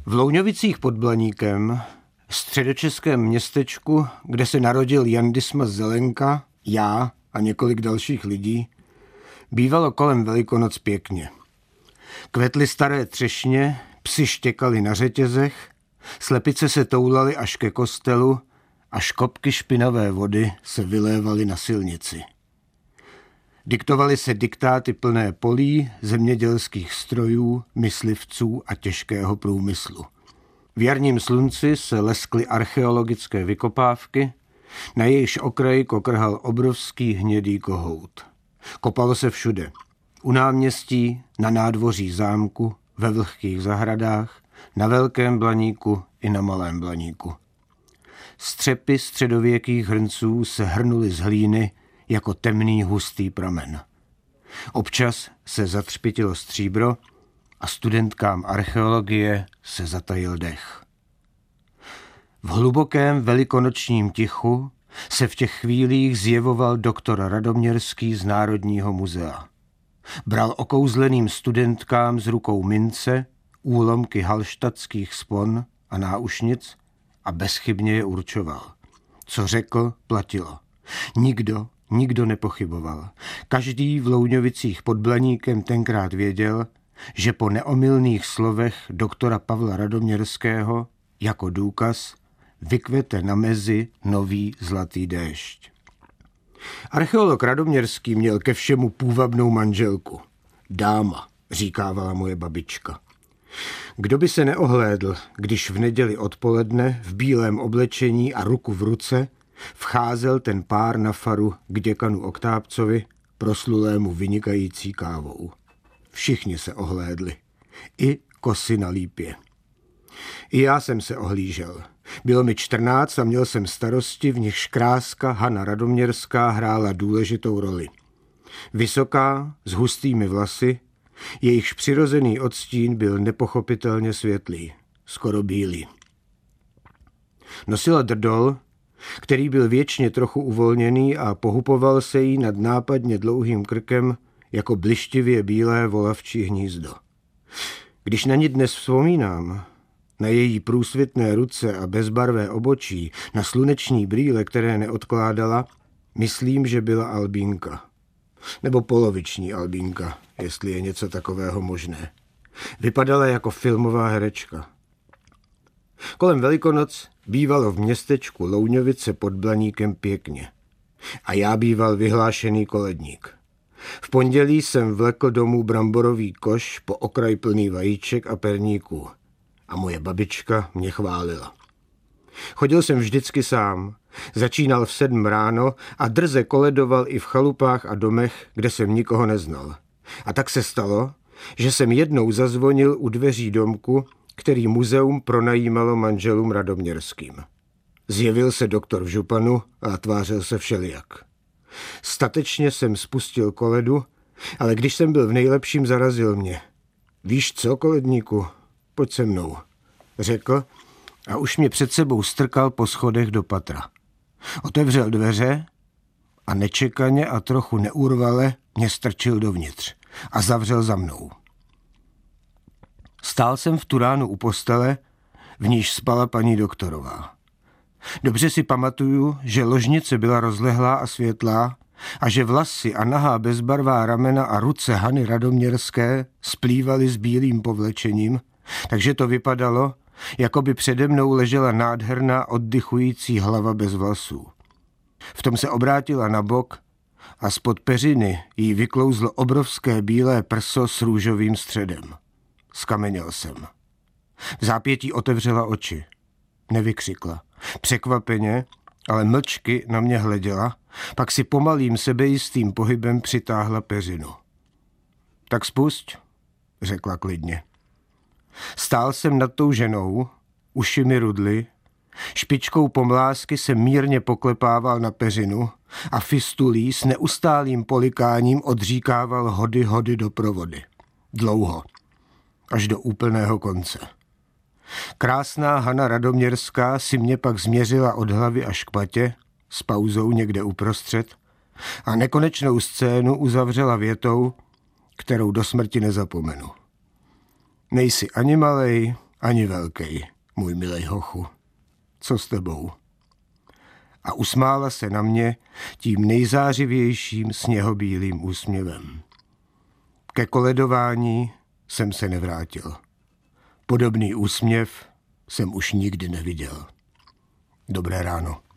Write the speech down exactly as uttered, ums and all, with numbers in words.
V Louňovicích pod Blaníkem, středočeském městečku, kde se narodil Jan Dismas Zelenka, já a několik dalších lidí, bývalo kolem Velikonoc pěkně. Kvetly staré třešně, psi štěkali na řetězech, slepice se toulaly až ke kostelu a škopky špinavé vody se vylévaly na silnici. Diktovaly se diktáty plné polí, zemědělských strojů, myslivců a těžkého průmyslu. V jarním slunci se leskly archeologické vykopávky, na jejichž okraji kokrhal obrovský hnědý kohout. Kopalo se všude. U náměstí, na nádvoří zámku, ve vlhkých zahradách, na Velkém Blaníku i na Malém Blaníku. Střepy středověkých hrnců se hrnuly z hlíny jako temný hustý pramen. Občas se zatřpitilo stříbro a studentkám archeologie se zatajil dech. V hlubokém velikonočním tichu se v těch chvílích zjevoval doktor Radoměrský z Národního muzea. Bral okouzleným studentkám z rukou mince, úlomky halštatských spon a náušnic a bezchybně je určoval. Co řekl, platilo. Nikdo, nikdo nepochyboval. Každý v Louňovicích pod Blaníkem tenkrát věděl, že po neomylných slovech doktora Pavla Radoměrského jako důkaz vykvete na mezi nový zlatý déšť. Archeolog Radoměrský měl ke všemu půvabnou manželku. Dáma, říkávala moje babička. Kdo by se neohlédl, když v neděli odpoledne v bílém oblečení a ruku v ruce vcházel ten pár na faru k děkanu Oktábcovi, proslulému vynikající kávou. Všichni se ohlédli. I kosy na lípě. I já jsem se ohlížel. Bylo mi čtrnáct a měl jsem starosti, v nichž kráska Hana Radoměrská hrála důležitou roli. Vysoká, s hustými vlasy, jejichž přirozený odstín byl nepochopitelně světlý, skoro bílý. Nosila drdol, který byl věčně trochu uvolněný a pohupoval se jí nad nápadně dlouhým krkem jako blištivě bílé volavčí hnízdo. Když na ní dnes vzpomínám, na její průsvitné ruce a bezbarvé obočí, na sluneční brýle, které neodkládala, myslím, že byla albínka. Nebo poloviční albínka, jestli je něco takového možné. Vypadala jako filmová herečka. Kolem Velikonoc bývalo v městečku Louňovice pod Blaníkem pěkně. A já býval vyhlášený koledník. V pondělí jsem vlekl domů bramborový koš po okraj plný vajíček a perníků. A moje babička mě chválila. Chodil jsem vždycky sám. Začínal v sedm ráno a drze koledoval i v chalupách a domech, kde jsem nikoho neznal. A tak se stalo, že jsem jednou zazvonil u dveří domku, který muzeum pronajímalo manželům Radoměrským. Zjevil se doktor v županu a tvářil se všelijak. Statečně jsem spustil koledu, ale když jsem byl v nejlepším, zarazil mě. Víš co, koledníku, pojď se mnou, řekl a už mě před sebou strkal po schodech do patra. Otevřel dveře a nečekaně a trochu neurvale mě strčil dovnitř a zavřel za mnou. Stál jsem v tu ránu u postele, v níž spala paní doktorová. Dobře si pamatuju, že ložnice byla rozlehlá a světlá a že vlasy a nahá bezbarvá ramena a ruce Hany Radoměrské splývaly s bílým povlečením, takže to vypadalo, jako by přede mnou ležela nádherná oddychující hlava bez vlasů. V tom se obrátila na bok a spod peřiny jí vyklouzlo obrovské bílé prso s růžovým středem. Skameněl jsem. V zápětí otevřela oči. Nevykřikla. Překvapeně, ale mlčky na mě hleděla, pak si pomalým sebejistým pohybem přitáhla peřinu. Tak spusť, řekla klidně. Stál jsem nad tou ženou, uši mi rudly, špičkou pomlásky se mírně poklepával na peřinu a fistulí s neustálým polikáním odříkával hody hody do provody. Dlouho, až do úplného konce. Krásná Hana Radoměrská si mě pak změřila od hlavy až k patě, s pauzou někde uprostřed, a nekonečnou scénu uzavřela větou, kterou do smrti nezapomenu. Nejsi ani malej, Ani velkej, můj milej hochu. Co s tebou? A usmála se na mě tím nejzářivějším sněhobílým úsměvem. Ke koledování jsem se nevrátil. Podobný úsměv jsem už nikdy neviděl. Dobré ráno.